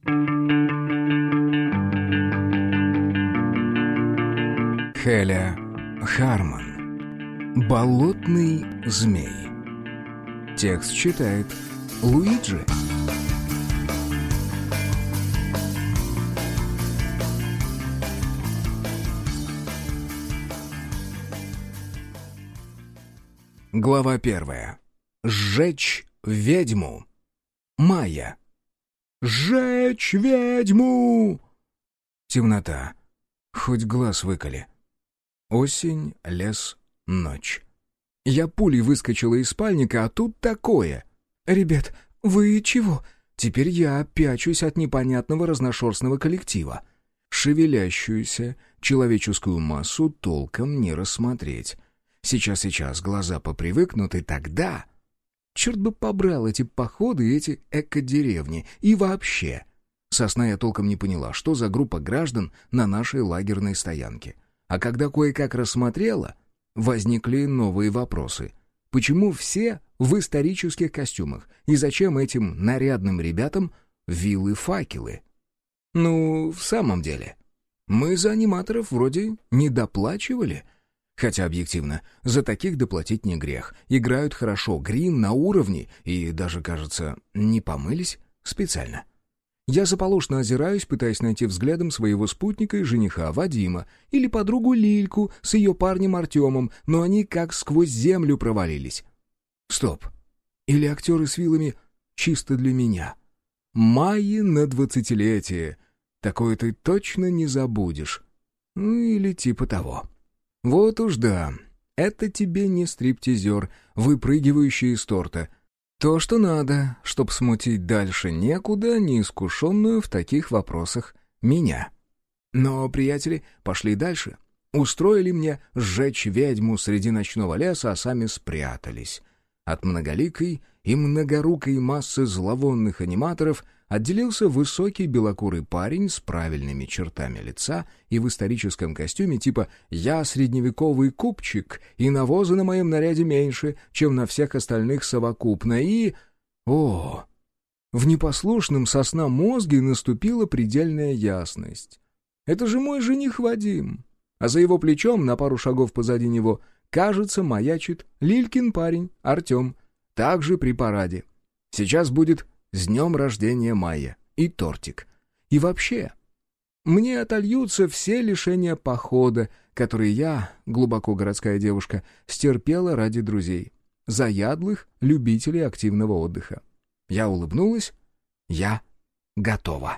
Хеля Харман. «Болотный змей». Текст читает Луиджи. Глава 1. Сжечь ведьму. Майя. «Сжечь ведьму!» Темнота. Хоть глаз выколи. Осень, лес, ночь. Я пулей выскочила из спальника, а тут такое. «Ребят, вы чего?» Теперь я пячусь от непонятного разношерстного коллектива. Шевелящуюся человеческую массу толком не рассмотреть. Сейчас глаза попривыкнут, и тогда... Черт бы побрал эти походы и эти эко-деревни. И вообще... Со сна я толком не поняла, что за группа граждан на нашей лагерной стоянке. А когда кое-как рассмотрела, возникли новые вопросы. Почему все в исторических костюмах? И зачем этим нарядным ребятам вилы-факелы? Ну, в самом деле, мы за аниматоров вроде не доплачивали. Хотя, объективно, за таких доплатить не грех. Играют хорошо, грим на уровне, и даже, кажется, не помылись специально. Я заполошно озираюсь, пытаясь найти взглядом своего спутника и жениха Вадима или подругу Лильку с ее парнем Артемом, но они как сквозь землю провалились. Стоп. Или актеры с вилами чисто для меня? Майи на 20-летие. Такое ты точно не забудешь. Ну, или типа того. Вот уж да. Это тебе не стриптизер, выпрыгивающий из торта. То, что надо, чтоб смутить дальше некуда неискушенную в таких вопросах меня. Но приятели пошли дальше. Устроили мне сжечь ведьму среди ночного леса, а сами спрятались. От многоликой и многорукой массы зловонных аниматоров отделился высокий белокурый парень с правильными чертами лица и в историческом костюме типа «Я средневековый купчик, и навоза на моем наряде меньше, чем на всех остальных совокупно, и...» О! В непослушном со сна мозге наступила предельная ясность. Это же мой жених Вадим. А за его плечом, на пару шагов позади него, кажется, маячит Лилькин парень Артем, также при параде. Сейчас будет «С днем рождения, Майя» и тортик. И вообще, мне отольются все лишения похода, которые я, глубоко городская девушка, стерпела ради друзей, заядлых любителей активного отдыха. Я улыбнулась. Я готова.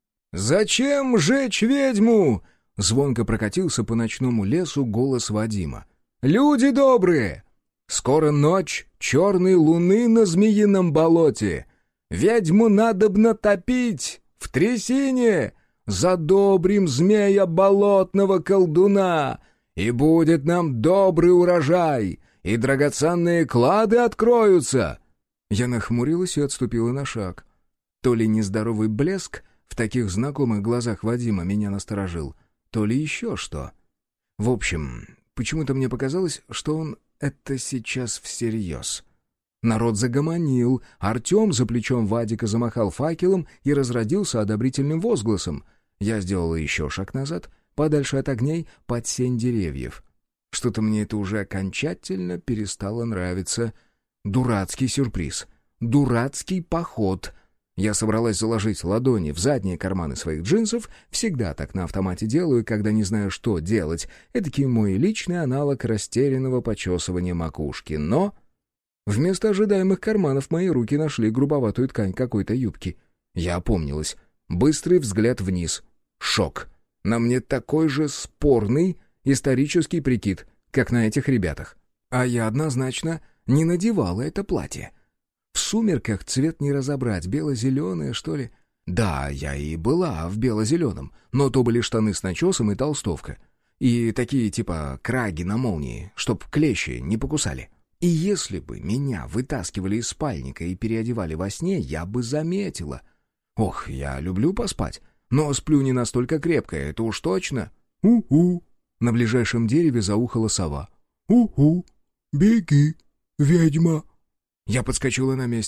«Зачем жечь ведьму?» — звонко прокатился по ночному лесу голос Вадима. «Люди добрые! Скоро ночь черной луны на Змеином болоте. Ведьму надобно топить в трясине, задобрим змея болотного колдуна, и будет нам добрый урожай, и драгоценные клады откроются». Я нахмурилась и отступила на шаг. То ли нездоровый блеск в таких знакомых глазах Вадима меня насторожил, то ли еще что. В общем, почему-то мне показалось, что он это сейчас всерьез. Народ загомонил, Артем за плечом Вадика замахал факелом и разродился одобрительным возгласом. Я сделала еще шаг назад, подальше от огней, под сень деревьев. Что-то мне это уже окончательно перестало нравиться. Дурацкий сюрприз, дурацкий поход. Я собралась заложить ладони в задние карманы своих джинсов, всегда так на автомате делаю, когда не знаю, что делать. Эдакий мой личный аналог растерянного почесывания макушки, но... Вместо ожидаемых карманов мои руки нашли грубоватую ткань какой-то юбки. Я опомнилась. Быстрый взгляд вниз. Шок. На мне такой же спорный исторический прикид, как на этих ребятах. А я однозначно не надевала это платье. В сумерках цвет не разобрать, бело-зеленое, что ли. Да, я и была в бело-зеленом, но то были штаны с начесом и толстовка. И такие типа краги на молнии, чтоб клещи не покусали. И если бы меня вытаскивали из спальника и переодевали во сне, я бы заметила. Ох, я люблю поспать, но сплю не настолько крепко, это уж точно. «У-у!» — на ближайшем дереве заухала сова. «У-у! Беги, ведьма!» Я подскочила на месте.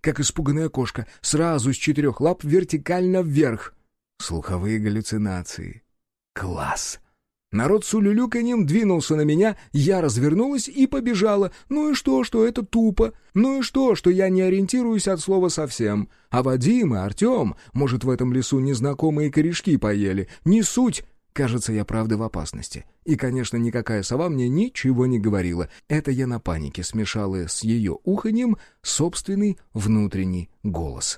как испуганная кошка, сразу с 4 лап вертикально вверх. Слуховые галлюцинации. Класс! Народ с улюлюканьем двинулся на меня, я развернулась и побежала. Ну и что это тупо? Ну и что я не ориентируюсь от слова совсем? А Вадим и Артем, может, в этом лесу незнакомые корешки поели? Не суть! Кажется, я правда в опасности. И, конечно, никакая сова мне ничего не говорила. Это я на панике смешала с ее уханьем собственный внутренний голос.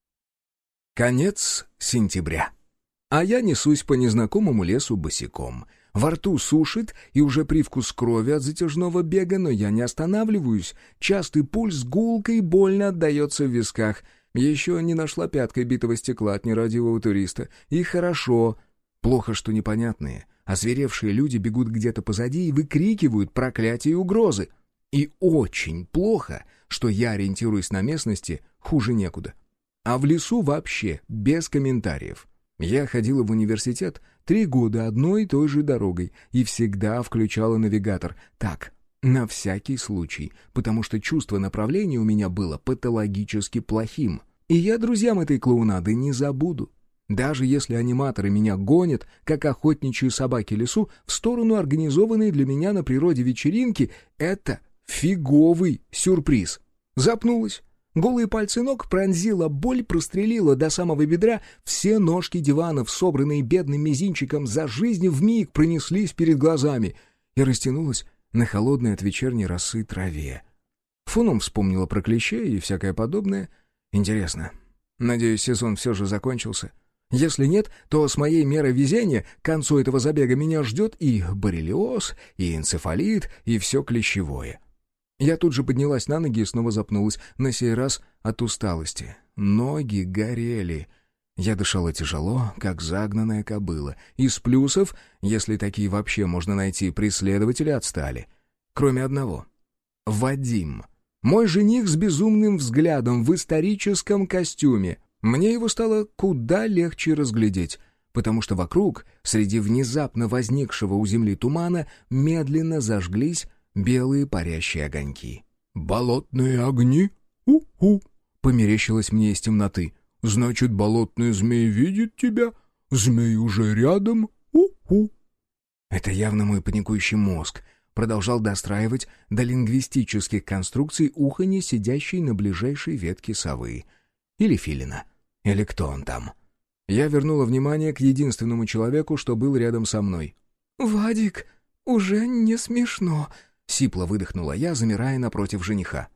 Конец сентября. А я несусь по незнакомому лесу босиком. Во рту сушит, и уже привкус крови от затяжного бега, но я не останавливаюсь. Частый пульс гулко и больно отдается в висках. Еще не нашла пяткой битого стекла от нерадивого туриста. И хорошо. Плохо, что непонятные, озверевшие люди бегут где-то позади и выкрикивают проклятия и угрозы. И очень плохо, что я ориентируюсь на местности хуже некуда. А в лесу вообще без комментариев. Я ходила в университет 3 года одной и той же дорогой и всегда включала навигатор. Так, на всякий случай, потому что чувство направления у меня было патологически плохим. И я друзьям этой клоунады не забуду. Даже если аниматоры меня гонят, как охотничьи собаки лесу, в сторону организованной для меня на природе вечеринки, это фиговый сюрприз. Запнулась. Голые пальцы ног пронзила боль, прострелила до самого бедра, все ножки диванов, собранные бедным мизинчиком, за жизнь вмиг пронеслись перед глазами и растянулась на холодной от вечерней росы траве. Фоном вспомнила про клещей и всякое подобное. Интересно, надеюсь, сезон все же закончился. Если нет, то с моей мерой везения к концу этого забега меня ждет и боррелиоз, и энцефалит, и все клещевое. Я тут же поднялась на ноги и снова запнулась, на сей раз от усталости. Ноги горели. Я дышала тяжело, как загнанная кобыла. Из плюсов, если такие вообще можно найти, преследователи отстали. Кроме одного. Вадим. Мой жених с безумным взглядом в историческом костюме. Мне его стало куда легче разглядеть, потому что вокруг, среди внезапно возникшего у земли тумана, медленно зажглись белые парящие огоньки. «Болотные огни? У-у!» — померещилось мне из темноты. «Значит, болотный змей видит тебя? Змей уже рядом? У-у!» Это явно мой паникующий мозг продолжал достраивать до лингвистических конструкций уханье сидящей на ближайшей ветке совы. Или филина. Или кто он там. Я вернула внимание к единственному человеку, что был рядом со мной. «Вадик, уже не смешно», — сипло выдохнула я, замирая напротив жениха.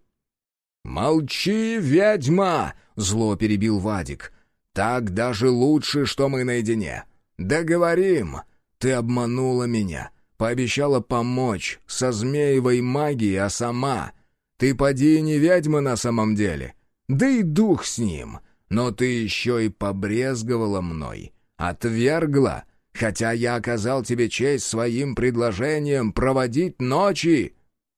«Молчи, ведьма!» — зло перебил Вадик. «Так даже лучше, что мы наедине. Договорим. Ты обманула меня, пообещала помочь со змеевой магией, а сама... Ты поди не ведьма на самом деле. Да и дух с ним. Но ты еще и побрезговала мной. Отвергла. Хотя я оказал тебе честь своим предложением проводить ночи».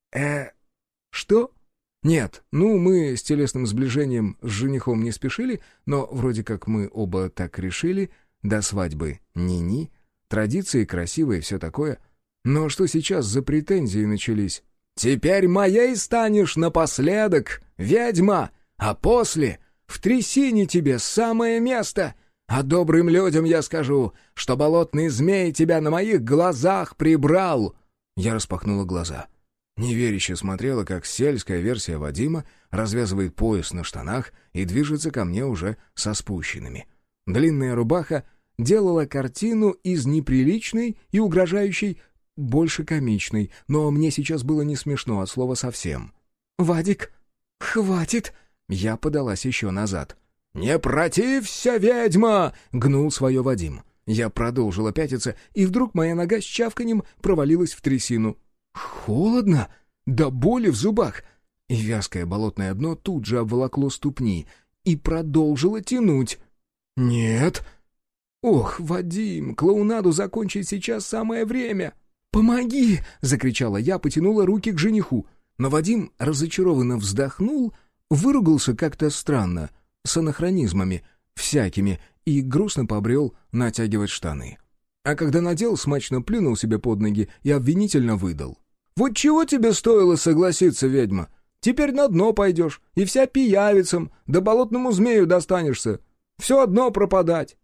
Что? Нет, мы с телесным сближением с женихом не спешили, но вроде как мы оба так решили, до свадьбы ни-ни, традиции красивые и все такое. Но что сейчас за претензии начались? «Теперь моей станешь напоследок, ведьма, а после в трясине тебе самое место. А добрым людям я скажу, что болотный змей тебя на моих глазах прибрал». Я распахнула глаза. Неверяще смотрела, как сельская версия Вадима развязывает пояс на штанах и движется ко мне уже со спущенными. Длинная рубаха делала картину из неприличной и угрожающей больше комичной, но мне сейчас было не смешно от слова совсем. «Вадик, хватит!» Я подалась еще назад. «Не протився, ведьма!» — гнул свое Вадим. Я продолжила пятиться, и вдруг моя нога с чавканьем провалилась в трясину. Холодно, до боли в зубах. И вязкое болотное дно тут же обволокло ступни и продолжило тянуть. «Нет!» «Ох, Вадим, клоунаду закончить сейчас самое время!» «Помоги!» — закричала я, потянула руки к жениху. Но Вадим разочарованно вздохнул, выругался как-то странно, с анахронизмами всякими, и грустно побрел натягивать штаны. А когда надел, смачно плюнул себе под ноги и обвинительно выдал. «Вот чего тебе стоило согласиться, ведьма? Теперь на дно пойдешь, и вся пиявицам, да болотному змею достанешься. Все одно пропадать.